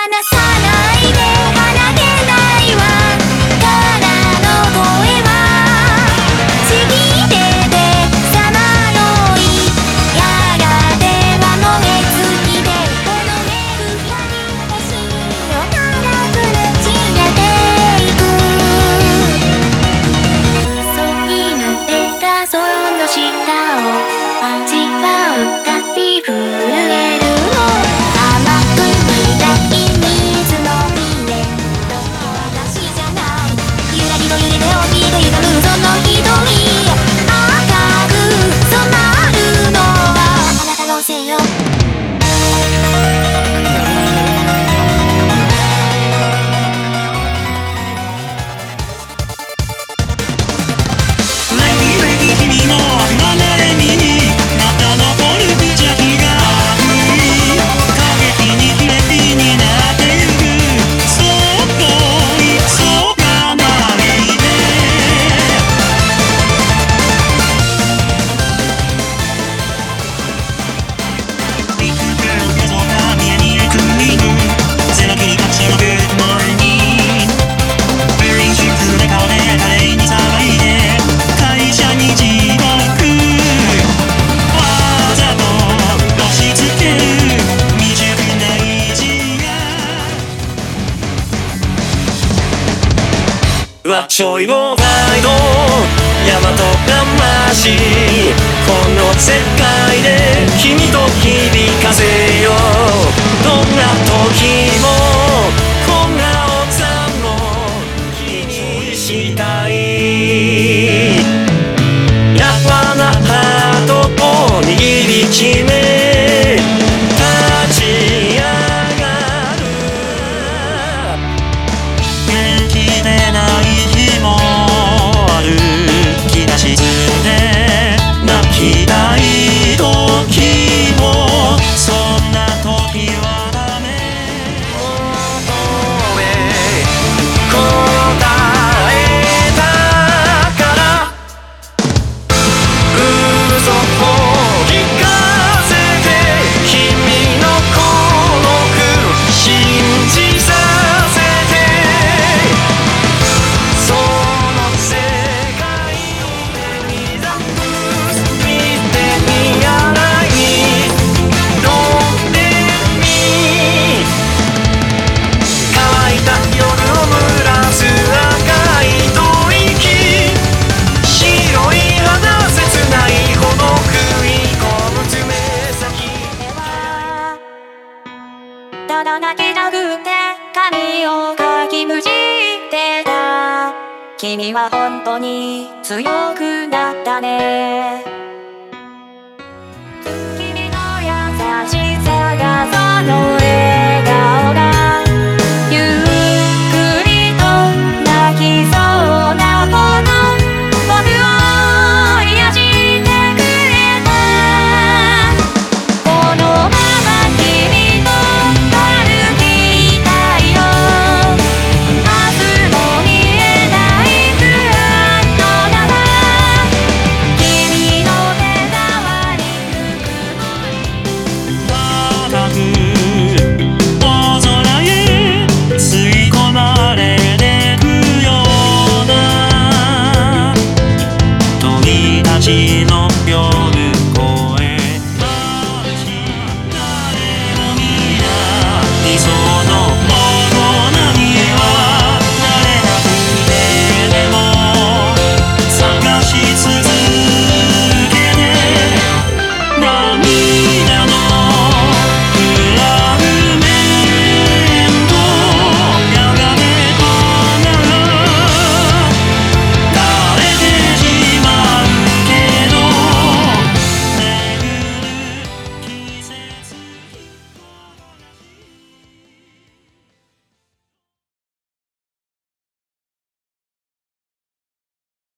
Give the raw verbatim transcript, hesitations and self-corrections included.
さないで離れないわからの声はちぎれてさまよいやがては燃え尽きてこの目二人星をからくるちれていく嘘になってたその下を味わうたび震えるわっちょいもないの大和魂この世界で君と響かせようどんな時もこんな奥さんも気にしたいやわなハートを握り決め立ち上がる元気でない日もある気が沈んで泣きたい時もそんな時はダメ求め答えたから嘘を聞かせて君の孤独信じさせてその世界で見ざ見てみやない飲んでみ乾いた夜を蒸らす赤い吐息白い肌切ないほど食い込む爪先ではただ泣きたくて髪をかきむしってた君は本当に強くなったね君の優しさがその